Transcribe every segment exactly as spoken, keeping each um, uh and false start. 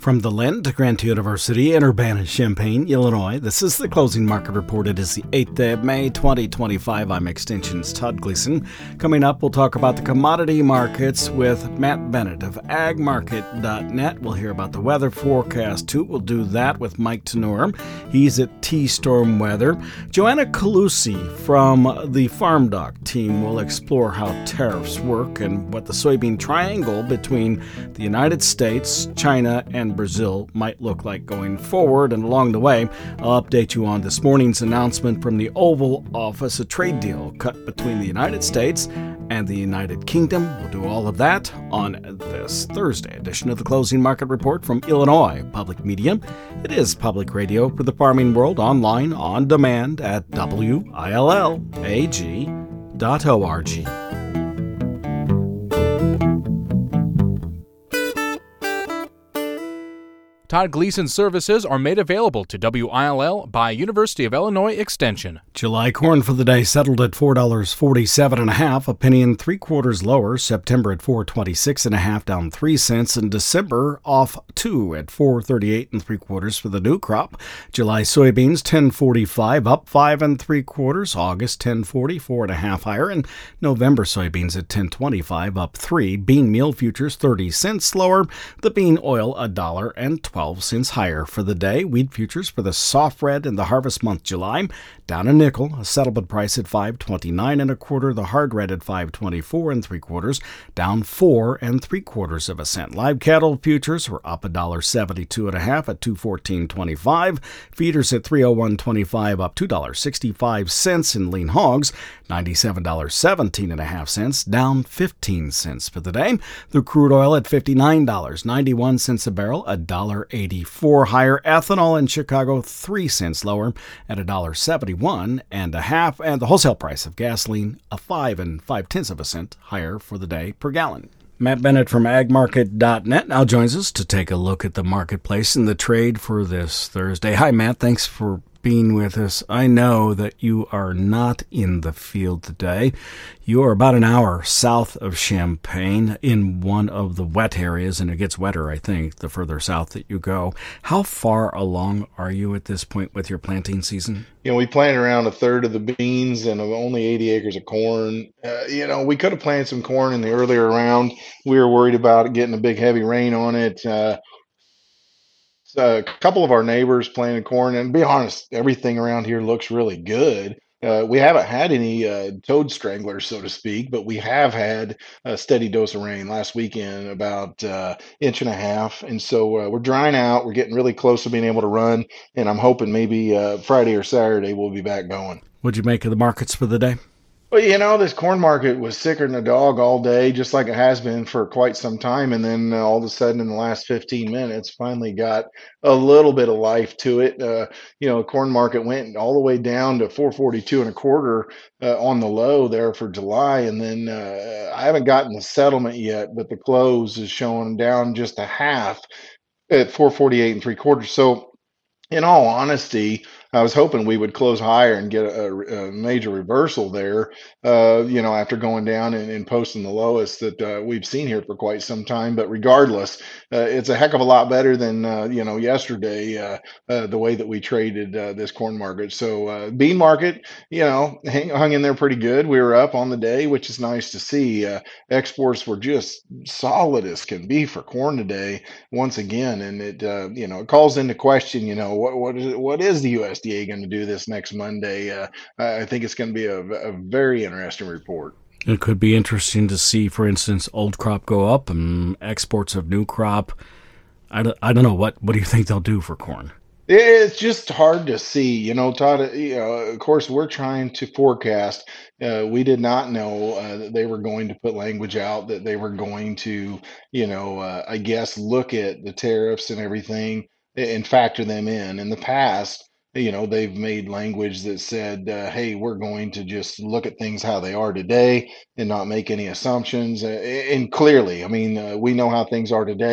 From the Lind, Grant University in Urbana-Champaign, Illinois, this is the Closing Market Report. It is the eighth day of May, twenty twenty-five. I'm Extension's Todd Gleason. Coming up, we'll talk about the commodity markets with Matt Bennett of ag market dot net. We'll hear about the weather forecast, too. We'll do that with Mike Tenor. He's at T-Storm Weather. Joanna Calusi from the Farm Doc team will explore how tariffs work and what the soybean triangle between the United States, China, and Brazil might look like going forward. And along the way, I'll update you on this morning's announcement from the Oval Office, a trade deal cut between the United States and the United Kingdom. We'll do all of that on this Thursday edition of the Closing Market Report from Illinois Public Media. It is public radio for the farming world, online, on demand at W I L L A G dot org. Todd Gleason services are made available to W I L L by University of Illinois Extension. July corn for the day settled at four dollars and forty-seven cents and a half, a penny and three quarters lower. September at four dollars and twenty-six cents and a half, down three cents, and December off two at four dollars and thirty-eight and three quarters for the new crop. July soybeans ten forty-five, up five and three quarters. August ten forty, four and a half higher, and November soybeans at ten twenty-five, up three. Bean meal futures thirty cents lower. The bean oil a dollar and twelve cents higher for the day. Wheat futures for the soft red in the harvest month July down a nickel, a settlement price at five twenty-nine and a quarter. The hard red at five twenty-four and three quarters, down four and three quarters of a cent. Live cattle futures were up a dollar seventy-two and a half at two fourteen twenty-five. Feeders at three oh one twenty-five, up two dollars and sixty-five cents. In lean hogs, ninety-seven dollars and seventeen and a half cents, down fifteen cents for the day. The crude oil at fifty-nine dollars and ninety-one cents a barrel, a dollar eighty-four higher. Ethanol in Chicago three cents lower at a dollar seventy-one and a half, and the wholesale price of gasoline a five and five tenths of a cent higher for the day per gallon. Matt Bennett from ag market dot net now joins us to take a look at the marketplace and the trade for this Thursday. Hi, Matt. Thanks for being with us. I know that you are not in the field today. You are about an hour south of Champaign in one of the wet areas, and it gets wetter, I think, the further south that you go. How far along are you at this point with your planting season? You know, we planted around a third of the beans and only eighty acres of corn. Uh, you know, we could have planted some corn in the earlier round. We were worried about getting a big heavy rain on it. Uh, A couple of our neighbors planted corn, and to be honest, everything around here looks really good. Uh, we haven't had any uh, toad stranglers, so to speak, but we have had a steady dose of rain last weekend, about uh, inch and a half. And so uh, we're drying out. We're getting really close to being able to run, and I'm hoping maybe uh, Friday or Saturday we'll be back going. What'd you make of the markets for the day? Well, you know, this corn market was sicker than a dog all day, just like it has been for quite some time. And then uh, all of a sudden, in the last fifteen minutes, finally got a little bit of life to it. Uh, you know, the corn market went all the way down to four forty-two and a quarter uh, on the low there for July. And then uh, I haven't gotten the settlement yet, but the close is showing down just a half at four forty-eight and three quarters. So, in all honesty, I was hoping we would close higher and get a, a major reversal there, uh, you know, after going down and, and posting the lowest that uh, we've seen here for quite some time. But regardless, uh, it's a heck of a lot better than, uh, you know, yesterday, uh, uh, the way that we traded uh, this corn market. So uh, bean market, you know, hang, hung in there pretty good. We were up on the day, which is nice to see. Uh, exports were just solid as can be for corn today once again. And it, uh, you know, it calls into question, you know, what, what, is, what is the U S D A going to do this next Monday? Uh, I think it's going to be a, a very interesting report. It could be interesting to see, for instance, old crop go up and exports of new crop. I don't, I don't know. What, what do you think they'll do for corn? It's just hard to see, you know, Todd. You know, of course, we're trying to forecast. Uh, we did not know uh, that they were going to put language out, that they were going to, you know, uh, I guess, look at the tariffs and everything and factor them in. In the past, you know, they've made language that said, uh, hey, we're going to just look at things how they are today and not make any assumptions. Uh, and clearly, I mean, uh, we know how things are today.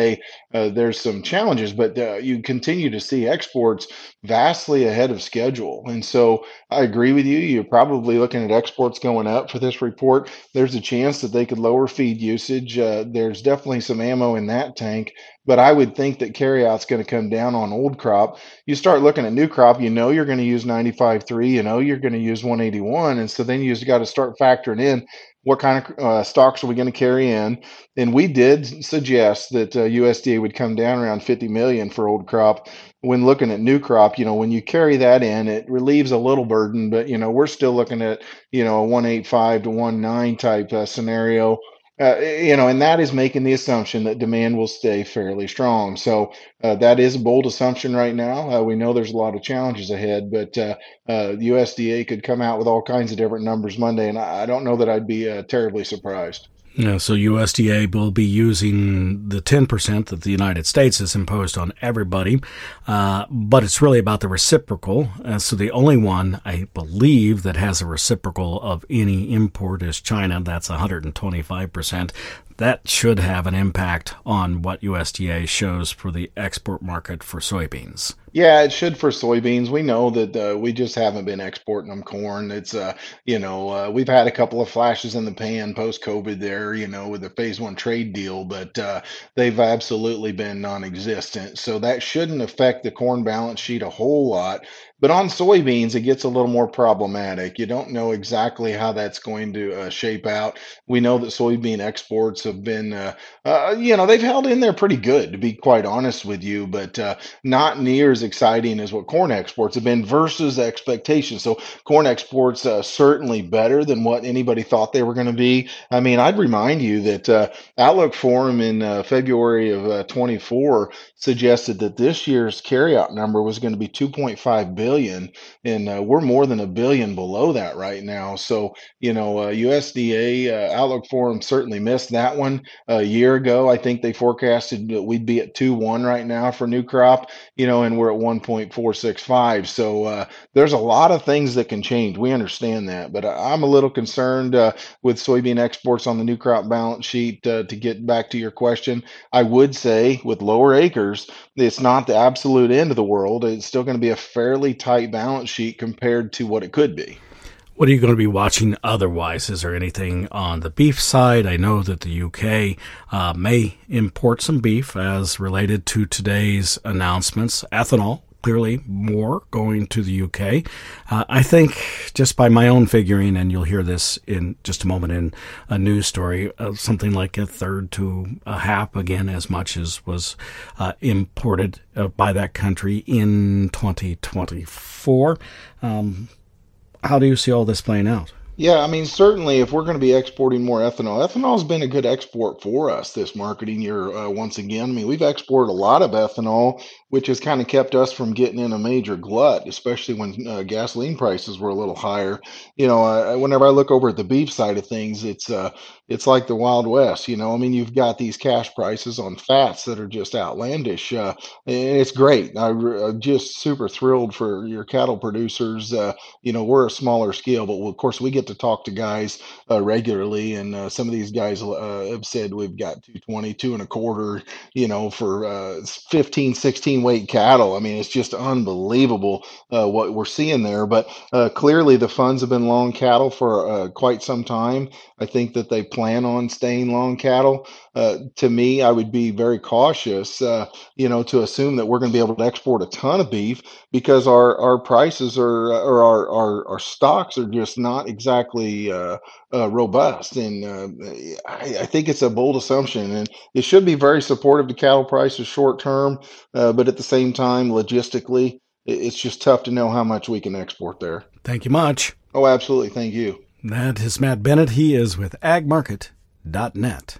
uh, there's some challenges, but uh, you continue to see exports vastly ahead of schedule. And so I agree with you. You're probably looking at exports going up for this report. There's a chance that they could lower feed usage. Uh, there's definitely some ammo in that tank, but I would think that carryout's going to come down on old crop. You start looking at new crop, you know you're going to use ninety-five point three, you know you're going to use one eighty-one, and so then you just got to start factoring in what kind of uh, stocks are we going to carry in. And we did suggest that uh, U S D A would come down around fifty million for old crop. When looking at new crop, you know, when you carry that in, it relieves a little burden, but you know, we're still looking at, you know, a one eighty-five to one nine type uh, scenario. Uh, you know, and that is making the assumption that demand will stay fairly strong. So uh, that is a bold assumption right now. Uh, we know there's a lot of challenges ahead, but uh, uh, U S D A could come out with all kinds of different numbers Monday, and I, I don't know that I'd be uh, terribly surprised. Yeah, so U S D A will be using the ten percent that the United States has imposed on everybody, uh, but it's really about the reciprocal. Uh, so the only one, I believe, that has a reciprocal of any import is China. That's one hundred twenty-five percent. That should have an impact on what U S D A shows for the export market for soybeans. Yeah, it should for soybeans. We know that uh, we just haven't been exporting them corn. It's, uh, you know, uh, we've had a couple of flashes in the pan post-COVID there, you know, with the phase one trade deal, but uh, they've absolutely been non-existent. So that shouldn't affect the corn balance sheet a whole lot. But on soybeans, it gets a little more problematic. You don't know exactly how that's going to uh, shape out. We know that soybean exports have been, uh, uh, you know, they've held in there pretty good, to be quite honest with you, but uh, not near as exciting as what corn exports have been versus expectations. So corn exports uh, certainly better than what anybody thought they were going to be. I mean, I'd remind you that uh, Outlook Forum in uh, February of uh, twenty-four suggested that this year's carryout number was going to be two point five billion. Billion, and uh, we're more than a billion below that right now. So, you know, uh, U S D A uh, Outlook Forum certainly missed that one a year ago. I think they forecasted that we'd be at two one right now for new crop, you know, and we're at one point four six five. So uh, there's a lot of things that can change. We understand that, but I'm a little concerned uh, with soybean exports on the new crop balance sheet. Uh, to get back to your question, I would say with lower acres, it's not the absolute end of the world. It's still going to be a fairly tight balance sheet compared to what it could be. What are you going to be watching otherwise? Is there anything on the beef side? I know that the U K uh, may import some beef as related to today's announcements. Ethanol, clearly more going to the U K. Uh, I think just by my own figuring, and you'll hear this in just a moment in a news story, uh, something like a third to a half, again, as much as was uh, imported uh, by that country in twenty twenty-four. Um, how do you see all this playing out? Yeah, I mean, certainly if we're going to be exporting more ethanol, ethanol has been a good export for us this marketing year uh, once again. I mean, we've exported a lot of ethanol, which has kind of kept us from getting in a major glut, especially when uh, gasoline prices were a little higher. You know, uh, whenever I look over at the beef side of things, it's uh, it's like the Wild West. You know, I mean, you've got these cash prices on fats that are just outlandish, uh, and it's great. I, I'm just super thrilled for your cattle producers. Uh, you know, we're a smaller scale, but of course we get to talk to guys uh, regularly, and uh, some of these guys uh, have said we've got two twenty, two and a quarter, you know, for uh, fifteen, sixteen weight cattle. I mean, it's just unbelievable uh, what we're seeing there. But uh, clearly, the funds have been long cattle for uh, quite some time. I think that they plan on staying long cattle. Uh, to me, I would be very cautious, uh, you know, to assume that we're going to be able to export a ton of beef because our, our prices are, or our, our, our stocks are just not exactly uh, uh, robust. And uh, I, I think it's a bold assumption, and it should be very supportive to cattle prices short term. Uh, but at the same time, logistically, it's just tough to know how much we can export there. Thank you much. Oh, absolutely. Thank you. That is Matt Bennett. He is with ag market dot net.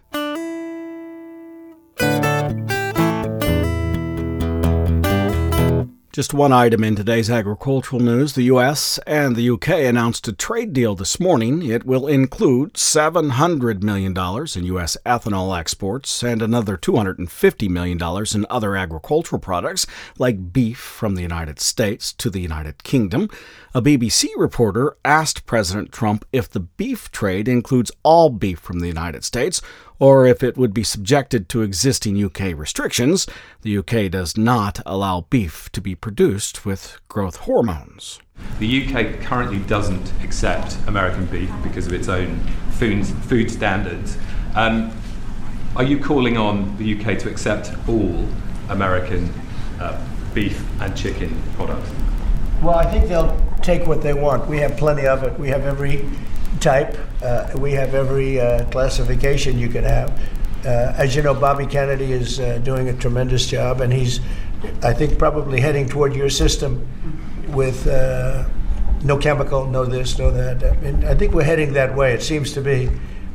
Just one item in today's agricultural news. The U S and the U K announced a trade deal this morning. It will include seven hundred million dollars in U S ethanol exports and another two hundred fifty million dollars in other agricultural products like beef from the United States to the United Kingdom. A B B C reporter asked President Trump if the beef trade includes all beef from the United States or if it would be subjected to existing U K restrictions. The U K does not allow beef to be produced with growth hormones. The U K currently doesn't accept American beef because of its own food, food standards. Um, are you calling on the U K to accept all American uh, beef and chicken products? Well, I think they'll take what they want. We have plenty of it. We have every type. Uh, we have every uh, classification you could have. Uh, as you know, Bobby Kennedy is uh, doing a tremendous job, and he's, I think, probably heading toward your system with uh, no chemical, no this, no that. I mean, I think we're heading that way. It seems to be,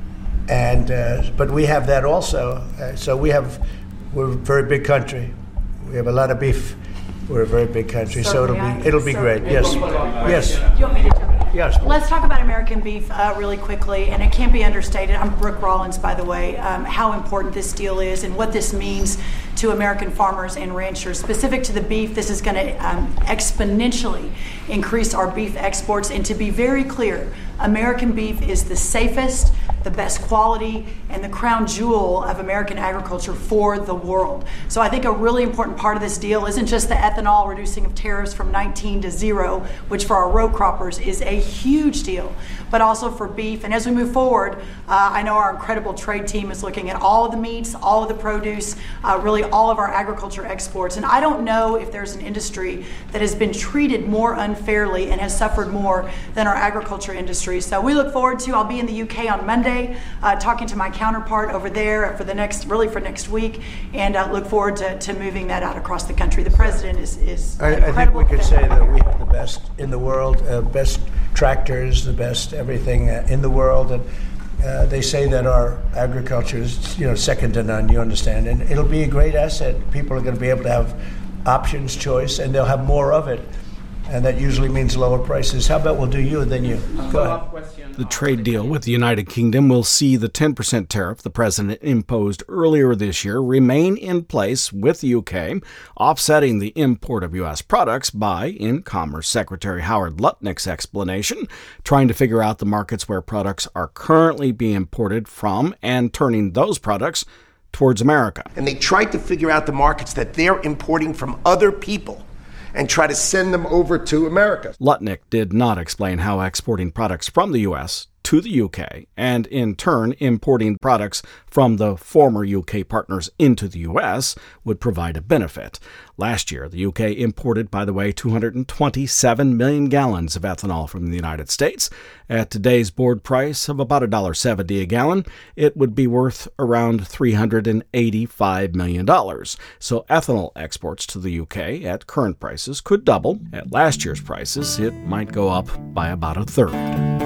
and uh, but we have that also. Uh, so we have, we're a very big country. We have a lot of beef. We're a very big country, so it'll be it'll be great. Yes, yes. You want me to jump in? Yes. Let's talk about American beef uh, really quickly, and it can't be understated. I'm Brooke Rollins, by the way, um, how important this deal is and what this means to American farmers and ranchers. Specific to the beef, this is going to um, exponentially increase our beef exports. And to be very clear, American beef is the safest, the best quality, and the crown jewel of American agriculture for the world. So I think a really important part of this deal isn't just the ethanol reducing of tariffs from nineteen to zero, which for our row croppers is a huge deal, but also for beef. And as we move forward, uh, I know our incredible trade team is looking at all of the meats, all of the produce, uh, really all of our agriculture exports. And I don't know if there's an industry that has been treated more unfairly and has suffered more than our agriculture industry. So we look forward to, I'll be in the U K on Monday, uh, talking to my counterpart over there for the next, really for next week, and uh, look forward to, to moving that out across the country. The president is, is I, I think we could say that we have the best in the world, uh, best tractors, the best everything uh, in the world, and uh, they say that our agriculture is, you know, second to none. You understand, and it'll be a great asset. People are going to be able to have options, choice, and they'll have more of it, and that usually means lower prices. How about we'll do you and then you? Go ahead. The trade deal with the United Kingdom will see the ten percent tariff the president imposed earlier this year remain in place with the U K, offsetting the import of U S products by, in Commerce Secretary Howard Lutnick's explanation, trying to figure out the markets where products are currently being imported from and turning those products towards America. And they tried to figure out the markets that they're importing from other people and try to send them over to America. Lutnick did not explain how exporting products from the U S to the U K, and in turn importing products from the former U K partners into the U S, would provide a benefit. Last year, the U K imported, by the way, two hundred twenty-seven million gallons of ethanol from the United States. At today's board price of about one dollar seventy a gallon, it would be worth around three hundred eighty-five million dollars. So ethanol exports to the U K at current prices could double. At last year's prices, it might go up by about a third.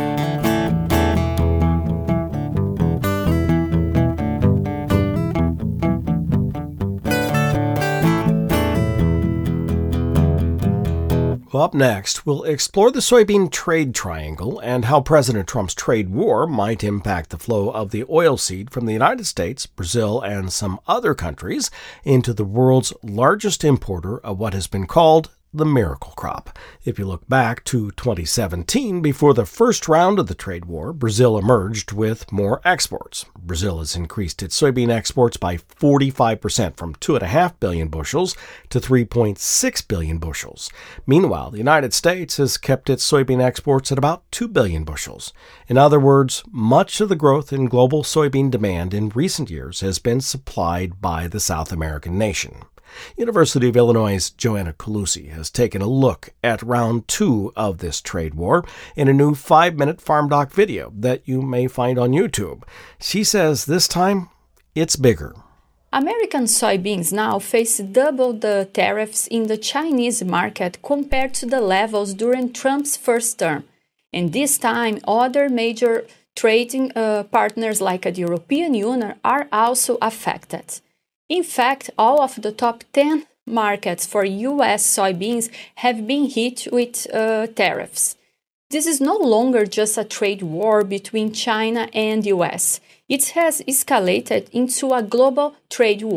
Up next, we'll explore the soybean trade triangle and how President Trump's trade war might impact the flow of the oilseed from the United States, Brazil, and some other countries into the world's largest importer of what has been called the miracle crop. If you look back to twenty seventeen, before the first round of the trade war, Brazil emerged with more exports. Brazil has increased its soybean exports by forty-five percent from two point five billion bushels to three point six billion bushels. Meanwhile, the United States has kept its soybean exports at about two billion bushels. In other words, much of the growth in global soybean demand in recent years has been supplied by the South American nation. University of Illinois' Joanna Colucci has taken a look at round two of this trade war in a new five-minute Farm Doc video that you may find on YouTube. She says this time, it's bigger. American soybeans now face double the tariffs in the Chinese market compared to the levels during Trump's first term. And this time, other major trading uh, partners like the European Union are also affected. In fact, all of the top ten markets for U S soybeans have been hit with uh, tariffs. This is no longer just a trade war between China and U S. It has escalated into a global trade war.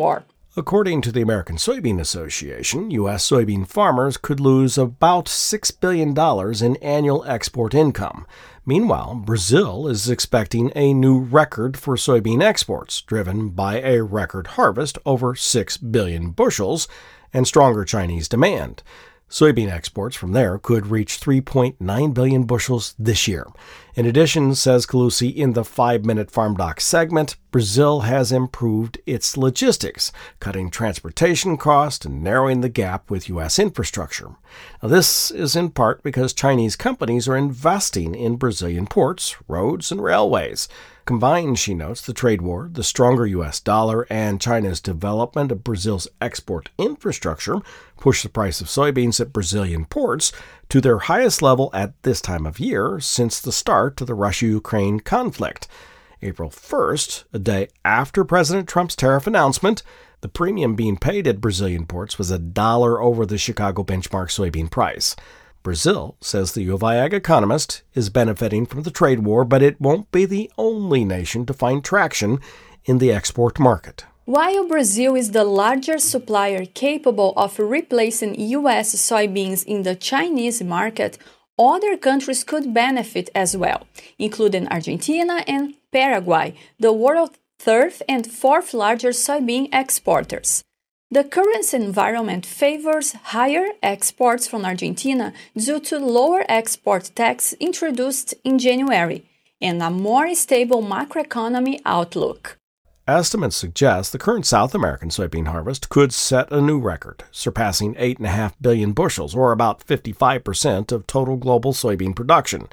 According to the American Soybean Association, U S soybean farmers could lose about six billion dollars in annual export income. Meanwhile, Brazil is expecting a new record for soybean exports, driven by a record harvest over six billion bushels and stronger Chinese demand. Soybean exports from there could reach three point nine billion bushels this year. In addition, says Calusi in the five-minute Farm Doc segment, Brazil has improved its logistics, cutting transportation costs and narrowing the gap with U S infrastructure. Now, this is in part because Chinese companies are investing in Brazilian ports, roads, and railways. Combined, she notes, the trade war, the stronger U S dollar, and China's development of Brazil's export infrastructure push the price of soybeans at Brazilian ports to their highest level at this time of year since the start of the Russia-Ukraine conflict. April first, a day after President Trump's tariff announcement, the premium being paid at Brazilian ports was a dollar over the Chicago benchmark soybean price. Brazil, says the U of I Ag economist, is benefiting from the trade war, but it won't be the only nation to find traction in the export market. While Brazil is the largest supplier capable of replacing U S soybeans in the Chinese market, other countries could benefit as well, including Argentina and Paraguay, the world's third and fourth largest soybean exporters. The current environment favors higher exports from Argentina due to lower export tax introduced in January and a more stable macroeconomy outlook. Estimates suggest the current South American soybean harvest could set a new record, surpassing eight point five billion bushels, or about fifty-five percent of total global soybean production.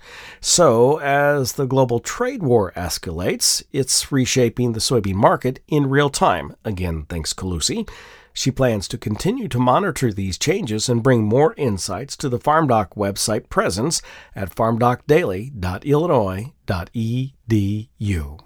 So, as the global trade war escalates, it's reshaping the soybean market in real time, again thanks Calusi. She plans to continue to monitor these changes and bring more insights to the FarmDoc website presence at farm doc daily dot illinois dot e d u.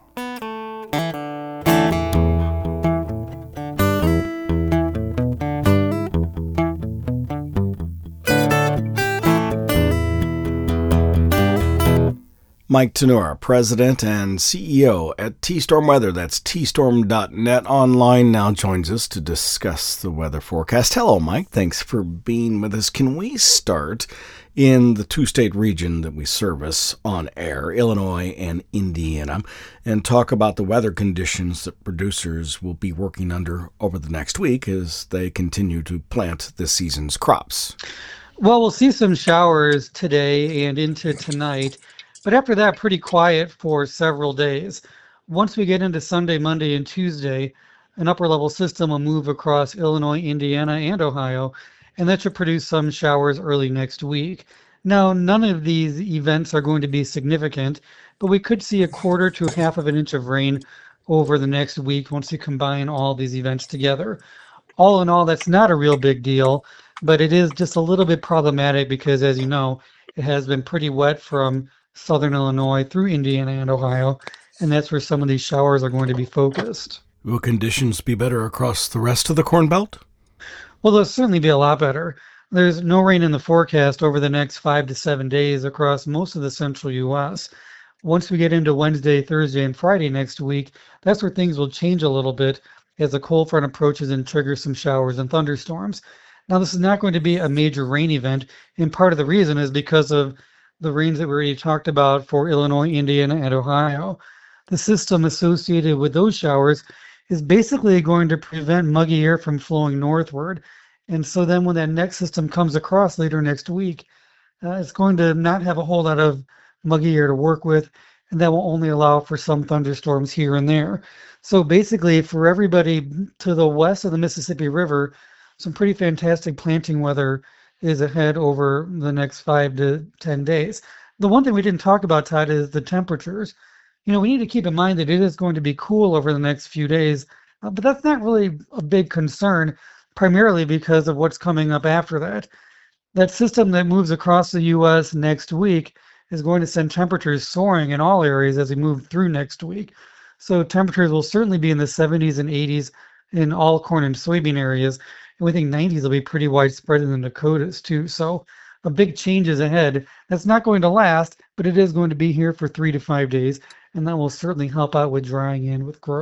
Mike Tenura, President and C E O at T-Storm Weather, that's T storm dot net online, now joins us to discuss the weather forecast. Hello, Mike. Thanks for being with us. Can we start in the two-state region that we service on air, Illinois and Indiana, and talk about the weather conditions that producers will be working under over the next week as they continue to plant this season's crops? Well, we'll see some showers today and into tonight. But after that, pretty quiet for several days. Once we get into Sunday, Monday, and Tuesday, an upper-level system will move across Illinois, Indiana, and Ohio, and that should produce some showers early next week. Now, none of these events are going to be significant, but we could see a quarter to half of an inch of rain over the next week once you combine all these events together. All in all, that's not a real big deal, but it is just a little bit problematic because, as you know, it has been pretty wet from southern Illinois through Indiana and Ohio, and that's where some of these showers are going to be focused. Will conditions be better across the rest of the Corn Belt? Well, they'll certainly be a lot better. There's no rain in the forecast over the next five to seven days across most of the central U S. Once we get into Wednesday, Thursday, and Friday next week, that's where things will change a little bit as the cold front approaches and triggers some showers and thunderstorms. Now, this is not going to be a major rain event, and part of the reason is because of the rains that we already talked about for Illinois, Indiana, and Ohio. The system associated with those showers is basically going to prevent muggy air from flowing northward. And so then when that next system comes across later next week, uh, it's going to not have a whole lot of muggy air to work with, and that will only allow for some thunderstorms here and there. So basically, for everybody to the west of the Mississippi River, some pretty fantastic planting weather is ahead over the next five to ten days. The one thing we didn't talk about, Todd, is the temperatures. You know, we need to keep in mind that it is going to be cool over the next few days, uh, but that's not really a big concern, primarily because of what's coming up after that. That system that moves across the U S next week is going to send temperatures soaring in all areas as we move through next week. So temperatures will certainly be in the seventies and eighties in all corn and soybean areas. And we think nineties will be pretty widespread in the Dakotas too. So a big change is ahead. That's not going to last, but it is going to be here for three to five days. And that will certainly help out with drying in with growth.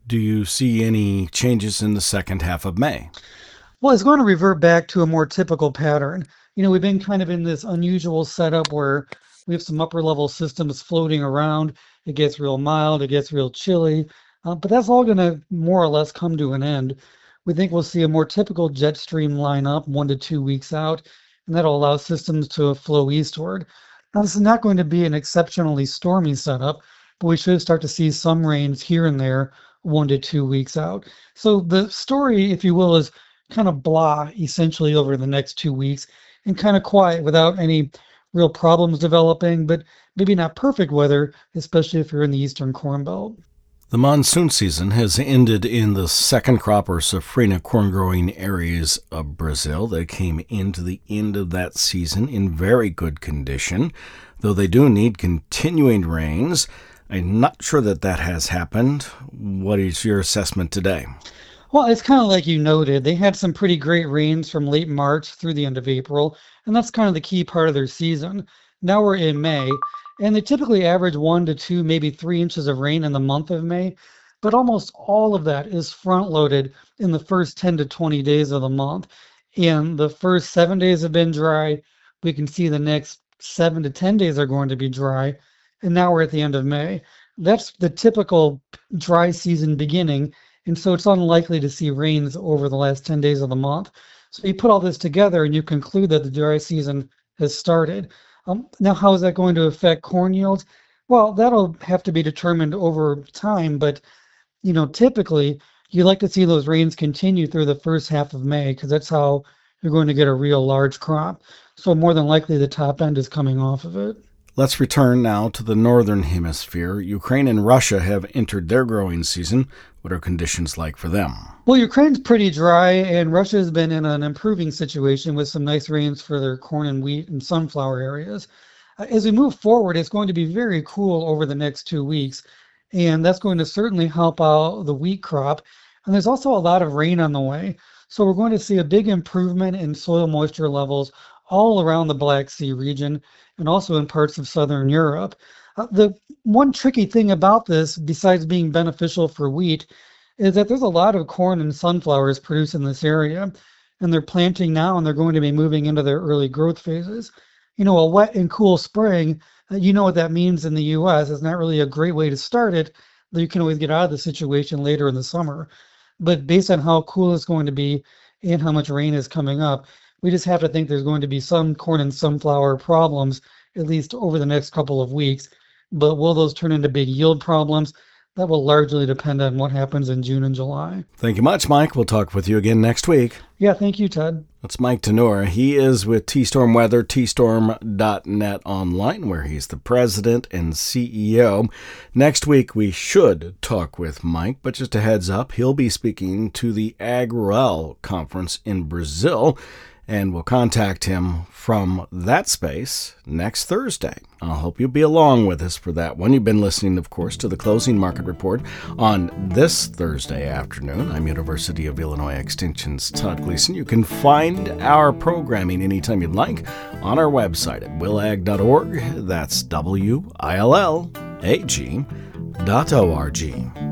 Do you see any changes in the second half of May? Well, it's going to revert back to a more typical pattern. You know, we've been kind of in this unusual setup where we have some upper level systems floating around. It gets real mild, it gets real chilly, uh, but that's all going to more or less come to an end. We think we'll see a more typical jet stream line up one to two weeks out, and that'll allow systems to flow eastward. Now, this is not going to be an exceptionally stormy setup, but we should start to see some rains here and there one to two weeks out. So the story, if you will, is kind of blah, essentially, over the next two weeks, and kind of quiet without any real problems developing, but maybe not perfect weather, especially if you're in the eastern Corn Belt. The monsoon season has ended in the second crop or safrinha corn growing areas of Brazil. They came into the end of that season in very good condition, though they do need continuing rains. I'm not sure that that has happened. What is your assessment today? Well, it's kind of like you noted. They had some pretty great rains from late March through the end of April, and that's kind of the key part of their season. Now we're in May, and they typically average one to two, maybe three inches of rain in the month of May, but almost all of that is front-loaded in the first ten to twenty days of the month. And the first seven days have been dry. We can see the next seven to ten days are going to be dry, and now we're at the end of May. That's the typical dry season beginning, and so it's unlikely to see rains over the last ten days of the month. So you put all this together and you conclude that the dry season has started. Um, now, how is that going to affect corn yields? Well, that'll have to be determined over time, but you know, typically you like to see those rains continue through the first half of May because that's how you're going to get a real large crop. So more than likely the top end is coming off of it. Let's return now to the northern hemisphere. Ukraine and Russia have entered their growing season. What are conditions like for them? Well, Ukraine's pretty dry, and Russia's been in an improving situation with some nice rains for their corn and wheat and sunflower areas. Uh, as we move forward, it's going to be very cool over the next two weeks, and that's going to certainly help out the wheat crop. And there's also a lot of rain on the way, so we're going to see a big improvement in soil moisture levels all around the Black Sea region and also in parts of southern Europe. Uh, the one tricky thing about this, besides being beneficial for wheat, is that there's a lot of corn and sunflowers produced in this area, and they're planting now and they're going to be moving into their early growth phases. You know, a wet and cool spring, uh, you know what that means in the U S. It's not really a great way to start it, though you can always get out of the situation later in the summer. But based on how cool it's going to be and how much rain is coming up, we just have to think there's going to be some corn and sunflower problems, at least over the next couple of weeks. But will those turn into big yield problems? That will largely depend on what happens in June and July. Thank you much, Mike. We'll talk with you again next week. Yeah, thank you, Ted. That's Mike Tenor. He is with T-Storm Weather, T storm dot net online, where he's the president and C E O. Next week, we should talk with Mike, but just a heads up, he'll be speaking to the AgRural conference in Brazil, and we'll contact him from that space next Thursday. I'll hope you'll be along with us for that one. You've been listening, of course, to the Closing Market Report on this Thursday afternoon. I'm University of Illinois Extension's Todd Gleason. You can find our programming anytime you'd like on our website at will ag dot org. That's W I L L A G dot O R G.